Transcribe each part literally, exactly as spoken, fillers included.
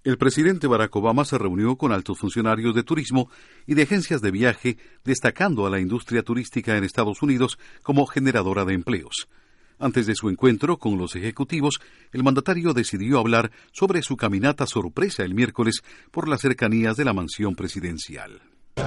El presidente Barack Obama se reunió con altos funcionarios de turismo y de agencias de viaje, destacando a la industria turística en Estados Unidos como generadora de empleos. Antes de su encuentro con los ejecutivos, el mandatario decidió hablar sobre su caminata sorpresa el miércoles por las cercanías de la mansión presidencial.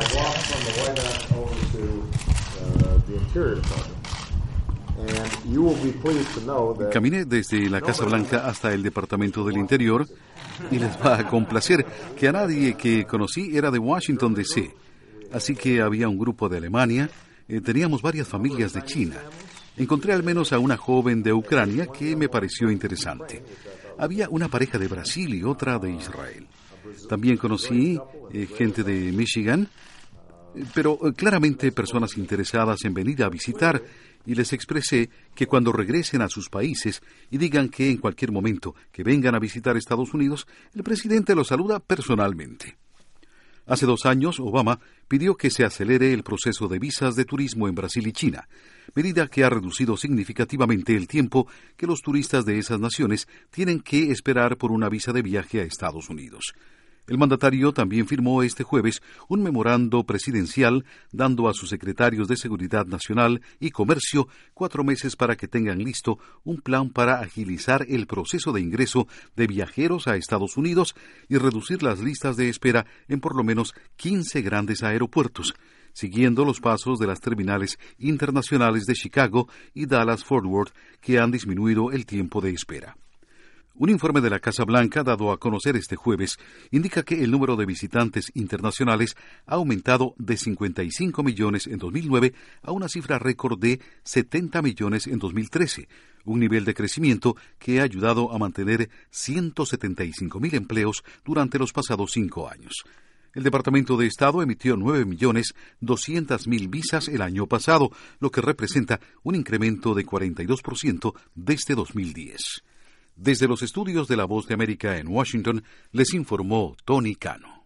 Caminé desde la Casa Blanca hasta el Departamento del Interior y les va a complacer que a nadie que conocí era de Washington, D C Así que había un grupo de Alemania, eh, teníamos varias familias de China. Encontré al menos a una joven de Ucrania que me pareció interesante. Había una pareja de Brasil y otra de Israel. También conocí eh, gente de Michigan, pero eh, claramente personas interesadas en venir a visitar, y les expresé que cuando regresen a sus países y digan que en cualquier momento que vengan a visitar Estados Unidos, el presidente los saluda personalmente. Hace dos años, Obama pidió que se acelere el proceso de visas de turismo en Brasil y China, medida que ha reducido significativamente el tiempo que los turistas de esas naciones tienen que esperar por una visa de viaje a Estados Unidos. El mandatario también firmó este jueves un memorando presidencial dando a sus secretarios de Seguridad Nacional y Comercio cuatro meses para que tengan listo un plan para agilizar el proceso de ingreso de viajeros a Estados Unidos y reducir las listas de espera en por lo menos quince grandes aeropuertos, siguiendo los pasos de las terminales internacionales de Chicago y Dallas-Fort Worth, que han disminuido el tiempo de espera. Un informe de la Casa Blanca dado a conocer este jueves indica que el número de visitantes internacionales ha aumentado de cincuenta y cinco millones en dos mil nueve a una cifra récord de setenta millones en dos mil trece, un nivel de crecimiento que ha ayudado a mantener ciento setenta y cinco mil empleos durante los pasados cinco años. El Departamento de Estado emitió nueve millones doscientas mil visas el año pasado, lo que representa un incremento de cuarenta y dos por ciento desde dos mil diez. Desde los estudios de La Voz de América en Washington, les informó Tony Cano.